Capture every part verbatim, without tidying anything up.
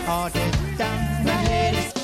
heart is down, my head is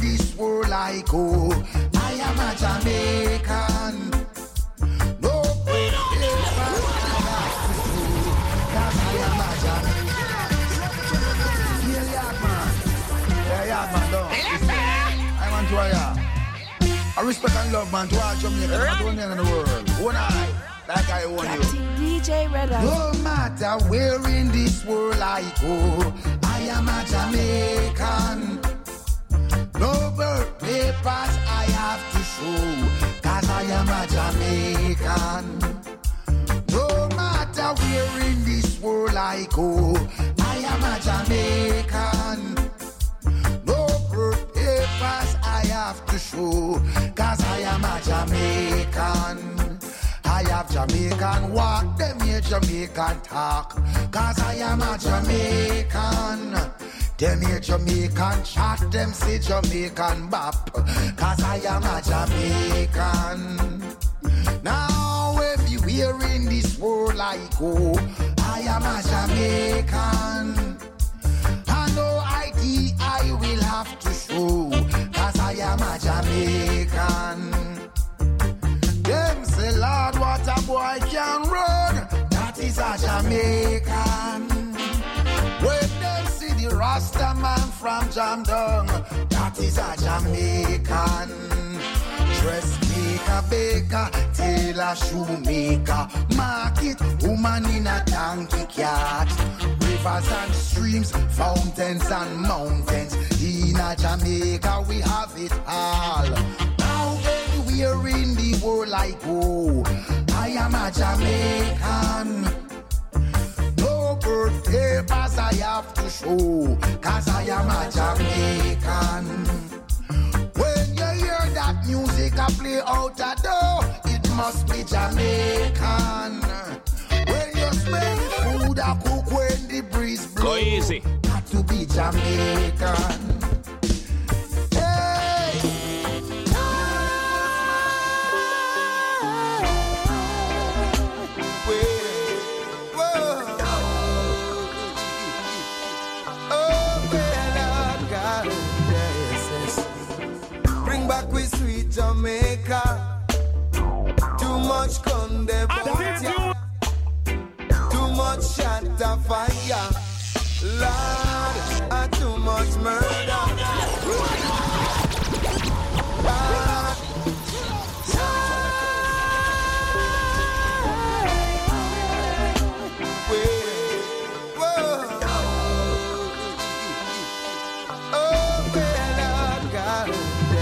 I am a Jamaican. No respect and love, man, to all Jamaican and to all men in the world. One eye, like I own you. D J Red Eye. No matter where in this world I go, I am a Jamaican. No birth papers I have to show, cause I am a Jamaican. No matter where in this world I go, I am a Jamaican. No birth papers I have to show, cause I am a Jamaican. I have Jamaican walk, them here Jamaican talk, cause I am a Jamaican. Them here Jamaican chat, them say Jamaican bop, cause I am a Jamaican. Now everywhere in this world I go, I am a Jamaican. And no I D I will have to show, cause I am a Jamaican. Them say, Lord, what a boy can run, that is a Jamaican. When them see the Rasta man from Jamdong, that is a Jamaican. Dressmaker, baker, tailor, shoemaker, market, woman in a donkey cart. Rivers and streams, fountains and mountains. In a Jamaica we have it all. Now anywhere in the world I go, I am a Jamaican. No birth papers I have to show, cause I am a Jamaican. When you hear that music I play out the door, it must be Jamaican. When you smell food I cook when the breeze blows, go easy. Got to be Jamaican. Jamaica, too much conde botia, too much shatter fire, Lord, and too much murder. Lord, wait, whoa, oh, Lord God.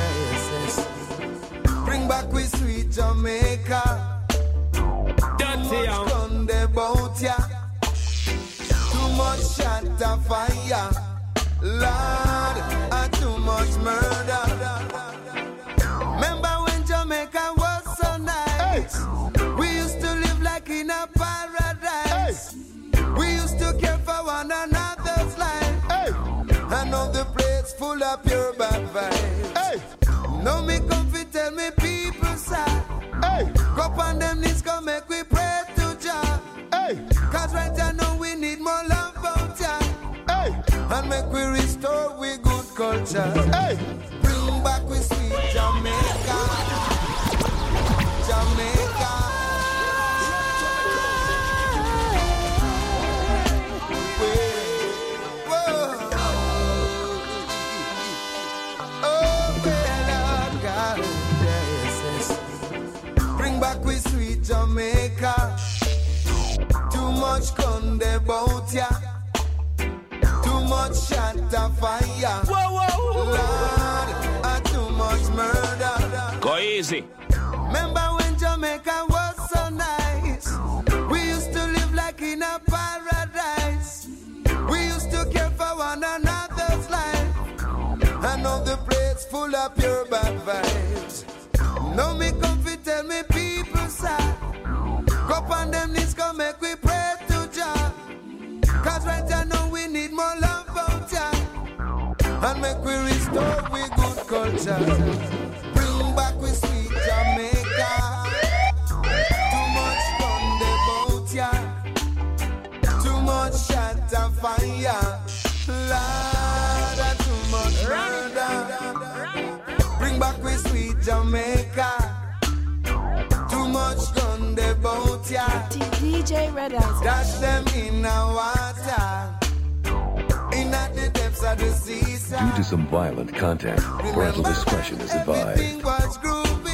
Back with sweet Jamaica. Too much conde bout ya, too much shatter fire, Lord, and too much murder. Remember when Jamaica was so nice? Hey. We used to live like in a paradise. Hey. We used to care for one another's life. Hey. And all the place full of pure bad vibes. Hey. Now me come fi tell me people side. Hey, go on them knees, come make we pray to Jah. Hey, cause right now we need more love out ya. Hey, and make we restore we good culture. Hey, bring back we sweet Jamaica, Jamaica. Back with sweet Jamaica. Too much conde bout ya, too much shatter fire. Whoa, whoa, Lord, and too much murder. Go easy. Remember when Jamaica was so nice? We used to live like in a paradise. We used to care for one another's life. And all the place full of pure bad vibes. Now me come fi tell me people side. Go on them knees, come make we pray to Jah. Cause right now we need more love out ya. And make we restore we good culture. Bring back we sweet Jamaica. Too much conde bout ya, too much shatter fire, Lord, and too much murder. Bring back we sweet Jamaica. Too much gun they bout ya. D J Red Eye. Dash them in the water, in at the depths of the seaside. Due to some violent content, parental discretion is advised. Everything was groovy.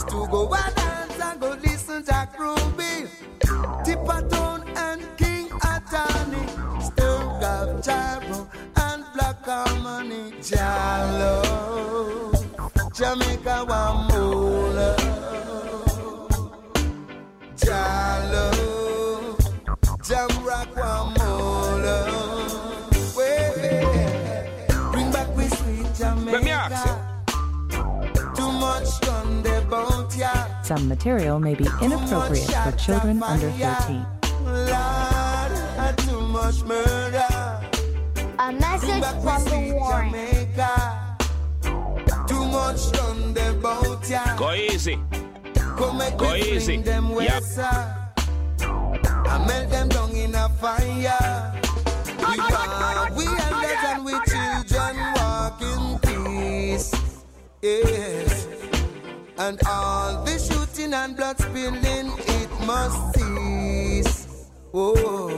to go and dance and go listen to Groovy, Tipperton and King Atani, still got Jaro and Black Harmony. Jalo, Jamaica one more love. Jalo, Jam Rock one more love. Wait, bring back with sweet Jamaica. Too much gun they bout ya. Some material may be inappropriate for children under thirteen. Lord, too much murder. A message from the warrant. Too much gun they bout ya. Go easy. Come make Go me easy. fling them Yep. I melt them down in a fire. We want we elders and we children walk in peace. Yes. And all the shooting and blood spilling, it must cease. Oh.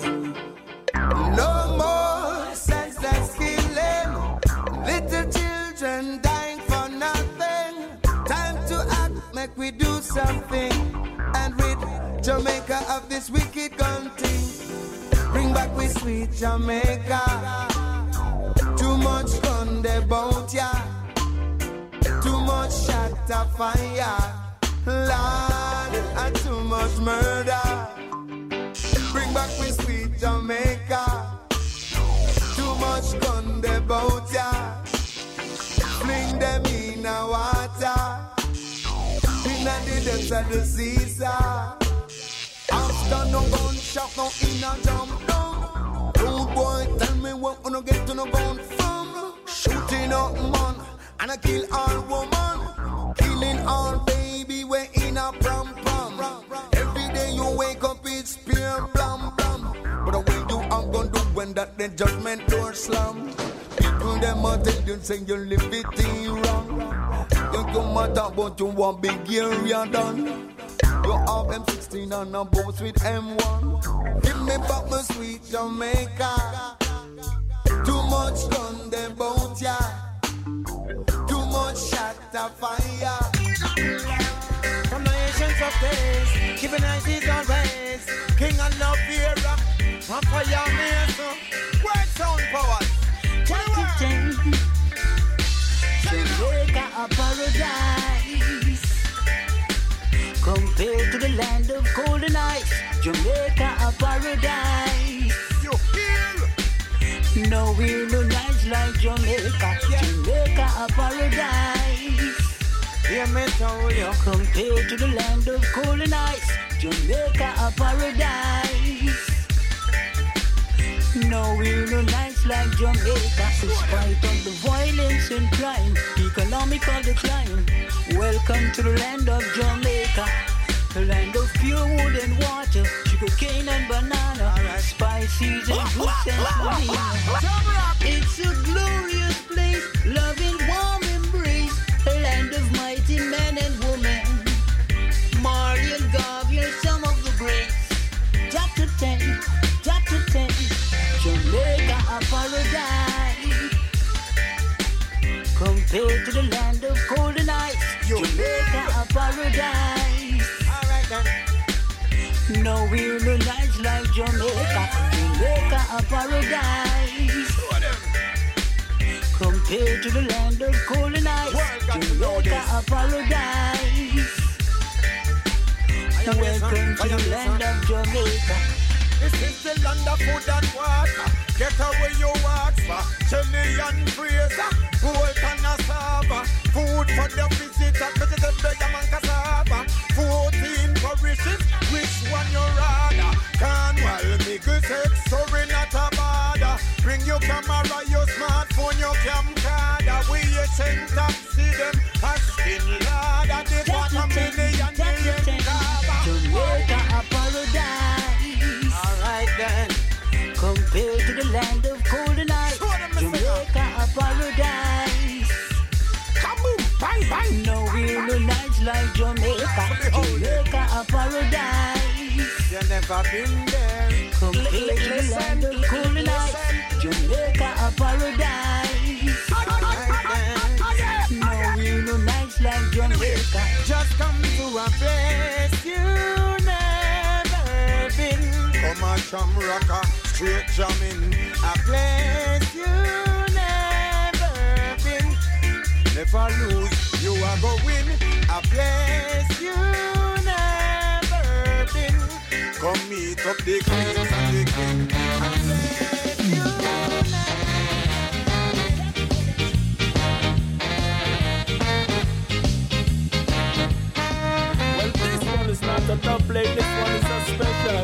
No more senseless killing. Little children dying for nothing. Time to act, make we do something. And rid Jamaica of this wicked gun thing. Bring back we sweet Jamaica. Too much gun they bout ya. Too much shot of fire. Lord, and too much murder. Bring back we sweet Jamaica. Too much gun they bout ya. Fling them in the water. In the depths of the seaside. After no gunshot, no in a jump down. Rude boy, tell me what when I get to no gun from. Shooting up man, and I kill all woman. Killing all baby, we in a prom prom. Every day you wake up, it's pure blam blam. But the way you are gonna do when that the judgment door slam. People them a tell you say you live it wrong. You come and talk about you want big area done. You have M sixteen and a boat with M one. Give me back my sweet Jamaica. Too much gun them bout ya. Too much shot of fire. From the ancients of days, keeping eyes is always. King and love fear rock. One for your mason. Word sound power. Jamaica a paradise. Compared to the land of cold and ice, Jamaica a paradise. You hear? No, we're no nice like Jamaica. Jamaica a paradise. Hear me tell you. Compared to the land of cold and ice, Jamaica a paradise. No, we're no nice like Jamaica. Despite all the violence and crime, economical decline. Welcome to the land of Jamaica. The land of pure wood and water, sugar cane and banana, right. Spices and good sense. It's a glorious place, loving warm embrace. A land of mighty men and women. Marley and Garvey are some of the greats. Chapter ten, chapter ten. Jamaica a paradise. Compared to the land of cold and ice, Jamaica a paradise. Alright then. No, we're no nice like Jamaica. Jamaica a paradise. Compared to the land of cold and ice, Jamaica a paradise. Welcome to the land of Jamaica. This is the land of food and water. Get away your wax for chili and freezer. Gold and cassava. Food for the visitor. Vegetable yam and cassava. Fourteen parishes. Which one you rather? Cornwall, Middlesex, Surrey, not a bother. Bring your camera, your smartphone, your camcorder. We send taxi them. Asking Lord that they want a million million cover. Jamaica a paradise. Alright then. Compared to the land of cold and ice, Jamaica a paradise. Kaboom, bang bang. No, we're no nice like Jamaica. Jamaica a paradise. You never been there. Compared to the land of cold and ice, Jamaica a paradise. Alright then. No, we're no nice like Jamaica. Just come a place you never been. Come a jam rocker, straight jamming. A place you never been. Never lose, you are go win. A place you never been. Come meet up the queens and the king. A place you never. Well, this one is not a top play, this one is a special.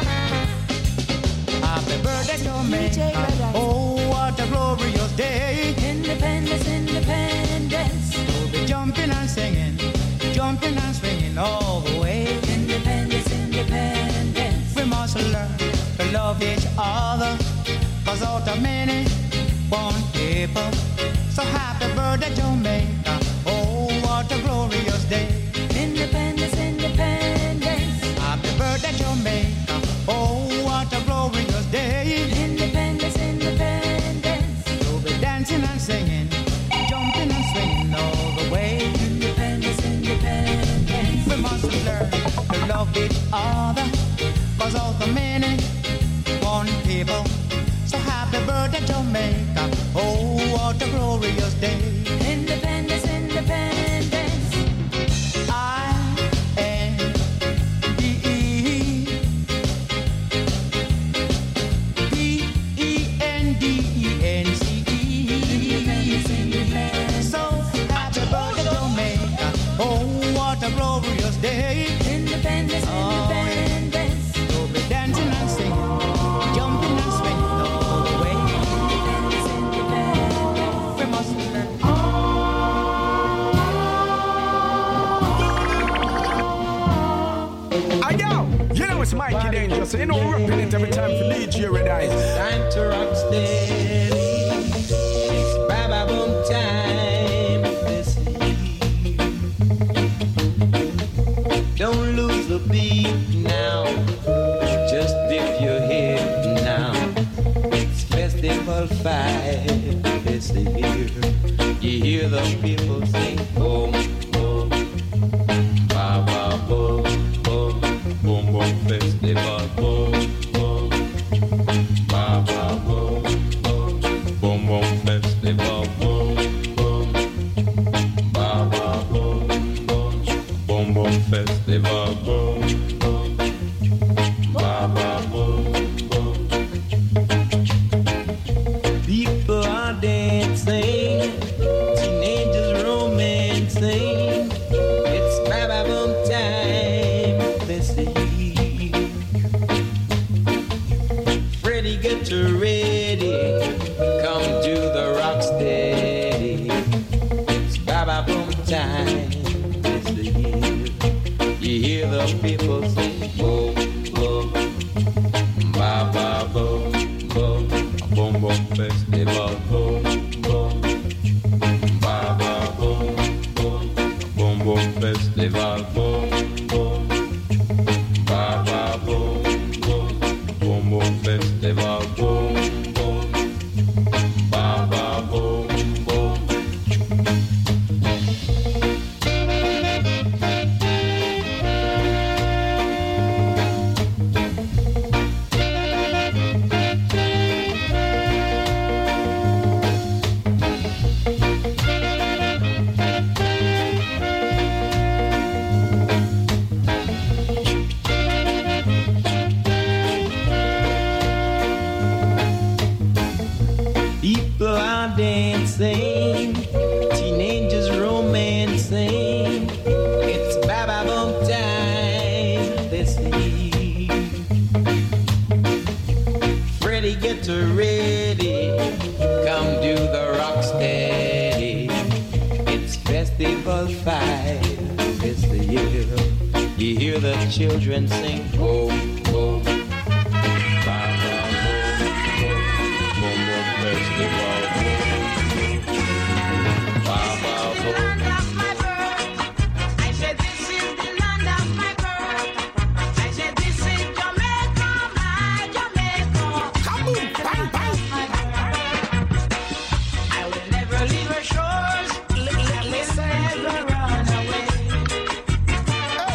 Happy birthday to me. Oh, what a glorious day. Independence, independence. We'll be jumping and singing, jumping and swinging all the way. Independence, independence. We must learn to love each other, cause out of many, one people. So happy birthday, Jamaica. Oh, what a glorious day. Independence, independence. Happy birthday, Jamaica. Oh, what a glorious day. Independence, independence. We'll be dancing and singing, jumping and swinging all the way. Independence, independence. We must learn to love each other, cause all the many, one people. So happy birthday, Jamaica. Oh, what a glorious day. Independence, independence. I N D E P E N D E N C E. So happy birthday, Jamaica. Oh, what a glorious day. Independence, Oh, yeah. independence. We'll be dancing and singing, jumping and swinging all the way. Independence, independence. We must learn. Hey, yo, you know it's Mikey Danger, so you know we're ripping it every time for D J Red Eyes. Time to rock steady. It's Baba Boom time. Listen. Don't lose the beat now. Just dip your head now. It's festival five. Listen here. You hear the people sing boom, boom, Baba boom, boom, boom, boom, festival boom, boom. Baba boom, boom, boom, boom, festival boom, boom. Baba boom, boom, boom, boom, festival boom, boom. Baba boom, boom. People are dancing, teenagers romancing. It's Baba boom time. Listen. Freddie, get you ready. Come do the rock steady. It's Baba boom time. Listen. You hear the people sing boom, boom. Baba boom, boom. Boom, boom, festival boom, boom. Baba boom, boom. Boom, boom, festival boom, boom. Baba boom, boom. Boom, boom, festival boom, boom. Baba boom, boom. People are dancing, teenagers romancing. It's Baba Boom time. Listen. Freddie, get ready. Come do the rock steady. It's Festival five. It's the year. You hear the children sing. Oh, oh. Baba boom, boom. Boom, boom, festival. Baba boom. I said this is the land of my birth. I said this is Jamaica, my Jamaica. Kaboom, bang, bang. I will never leave her shores. I will never run away.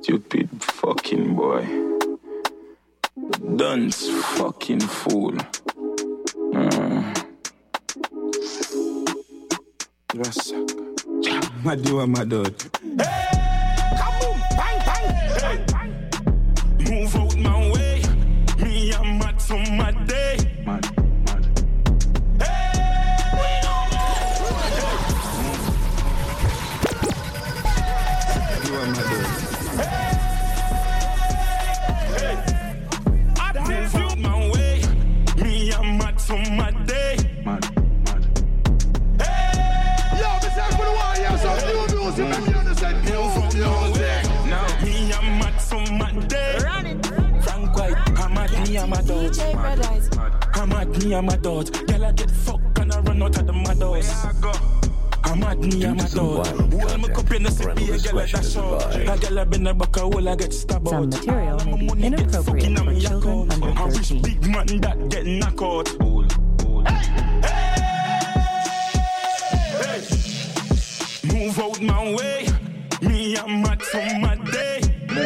Stupid fucking boy. Dunce fucking fool. Mm. Yes. Madu Madod. Hey! Kaboom! Bang, bang! Hey! Move out my way. Me and Matt from my day. Mad. From my day, mad, mad. Hey, yo, me say for the one years of new music, let me understand new music. Now me and Matt from my day. Frank White, I'm at me and my dog. I'm at me and my dog. Girl, I get fucked and I run out of the mad house. I'm at me and my dog. Hold my cup in the city, a girl like that short. A girl I been a buck, I get stabbed out. Some material may be inappropriate for children under I wish thirteen. big man that get knocked out. Hey, hey, move out my way. Me and Matt from my day.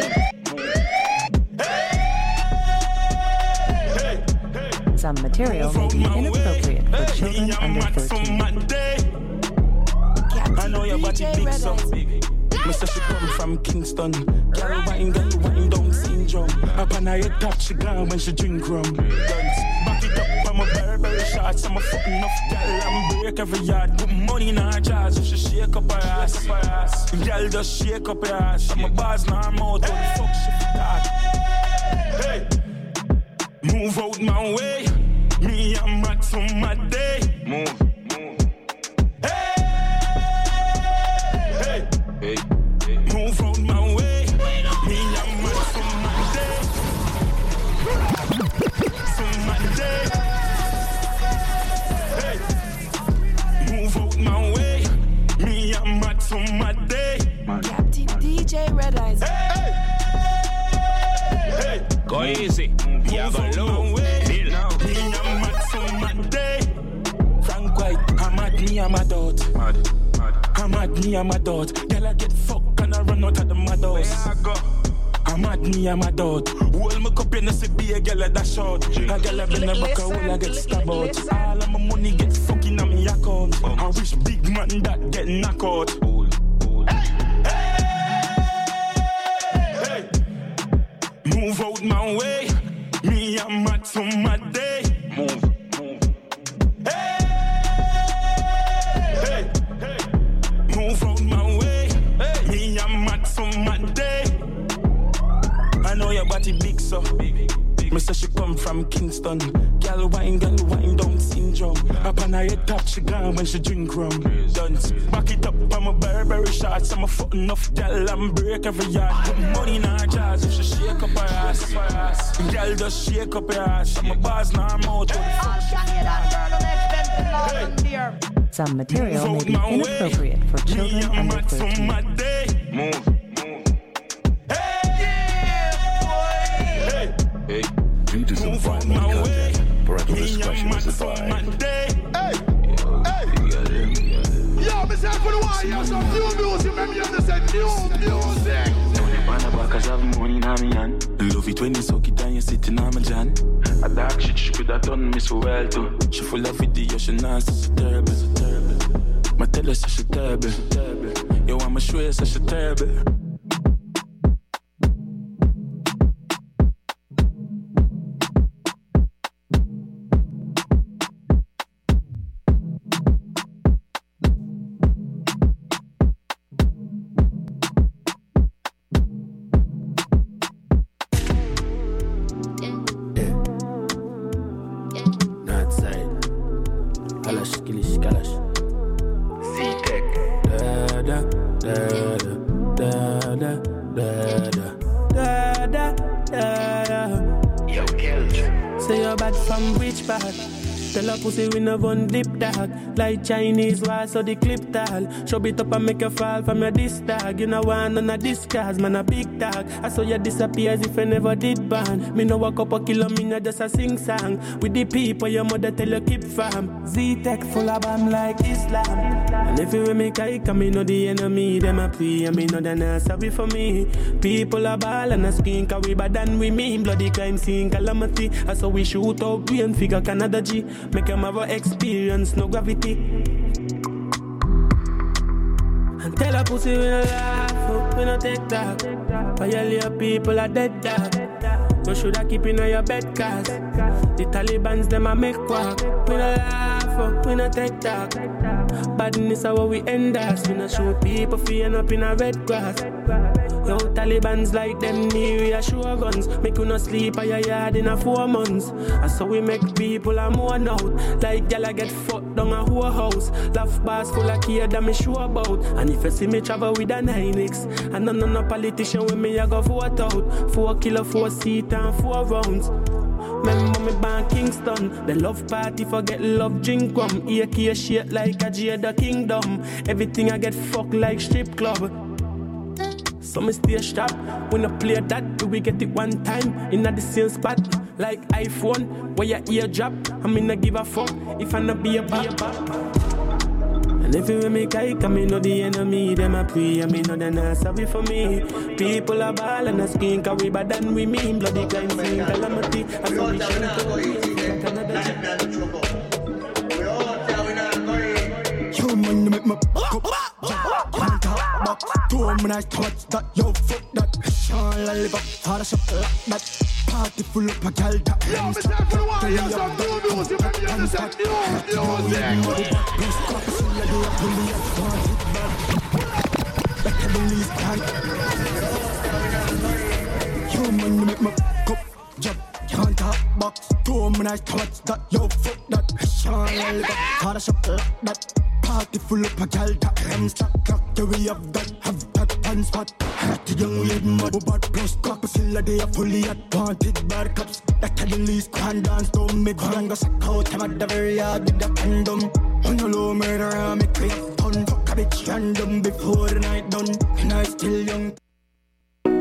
Hey, hey, Some material may be inappropriate for children under thirteen. I know your body big so big. Mister she come from Kingston. Girl wine, girl wine down syndrome. Up on her head top she gone when she drink rum. Back it up, I'm a Burberry shots. I'm a fucking enough girl, I'm break every yard. Put money in her jars if she shake up her ass. Girl just shake up her ass. I'm a bars in her mouth, what the fuck she forgot. Hey, move out my way. Me and Matt from my day. Move. Hey, hey. Move out my way. Me and my from my day. From my day. Hey, move out my way. Me and my from my day. Captain D J Red Eyes. Hey, hey. Go easy. Yeah, go low. Me and my from my day. Frank White, I'm at me and my dog. Mad. I'm at me and my dog. Girl, I get fucked and I run out of the mad house. I'm at me and my dog. Hold my cup in the city, a girl like that short. A girl I been a buck, I will I get stabbed out. All of my money get fucking on me account. I wish big man that get knocked out. Hey, hey, move out my way. Me and Matt from my day. Move. Move out my way. Hey. Me and Matt from my day. I know your body big so big. Me say she come from Kingston. Girl wine, girl wine down syndrome. Up on her head top she gone when she drink rum. Dunce. Back it up, I'm a Burberry shots. I'm a foot enough girl, I'm break every yard. Put money in her jars if she shake up her ass. Girl just shake up her ass. I'm a bars in her mouth. Hey. Some material may be inappropriate for children under thirteen. Move. Hey, Hey. Due to some violent content, parental discretion is advised. hey, hey. Yo, me say for the one years of new music, maybe you understand new music. Cause I have money in my hand. Love it when you suck it and you sit in my jam. A dark shit she could have done me so well too. She full of video, she nasty, she terrible, she terrible. My tell her, say she terrible, she terrible. You want me show you, say she terrible. Say you're bad from which part? Tell a pussy we no run dip dog. Like Chinese war, so the clip tall. Show it up and make you fall from your disc tag. You know one on a discard, man a big tag. I saw you disappear as if I never did ban. Me no walk up a kilo, me no just a sing song. With the people your mother tell you keep fam. Z-Tech full of bam like Islam. And if you make I come, me know the enemy, them a play. And me know they're not sorry for me. People are ball and a skin, cause we bad than we mean. Bloody crime scene, calamity. I saw we shoot out, we and figure Canada G. Make them have a experience, no gravity. And tell a pussy we no laugh, we no take talk. Violate people are dead dog. You shoulda keep in your bed cause the Talibans them a make quack. We no laugh, we no take talk. Badness how we end us. We no shoot people feeling up in a red grass. Yo, Taliban's like them near your sure guns. Make you no sleep at your yard in a four months. And so we make people a mourn out. Like y'all get fucked down a whole house. Laugh bars full of kids that me sure about. And if you see me travel with a nine X, and none of no politician with me I go vote out. Four kilo, four seat and four rounds. Remember me born Kingston. The love party forget love drink rum. A K shit like a Jada Kingdom. Everything I get fucked like strip club. So me stay sharp. When I play that, do we get it one time in the same spot? Like iPhone, where your ear drop. I mean I give a fuck if I not be a bad. And if you make I come, me know the enemy, them a pray, I me know they not sorry for me. People are ball and a skin, cause we bad than we mean. Bloody crime scene, calamity. I saw we shoot out. You man, you make me cup. Can't talk back. Two when I touch that, yo fuck that. Shine lollipop, hard as up like that. Party full up a gal that. Yo, me say for the one, you some two news, you make me understand music. You man, you make me cup. Jump, can't talk back. Two when I touch that, yo fuck that. Shine lollipop, hard as up like that. Party full up a gal that. Hands track, clock, yeah we have that. Have that pan spot. At the young lady mud, bad plus cop. Still a day a fully at wanted bad cops. That had the least grand dance. Don't make hunger suck out. I'm at the very yard with the condom. On the low murder, I make crazy fun. Fuck a bitch random before the night done. And I still young.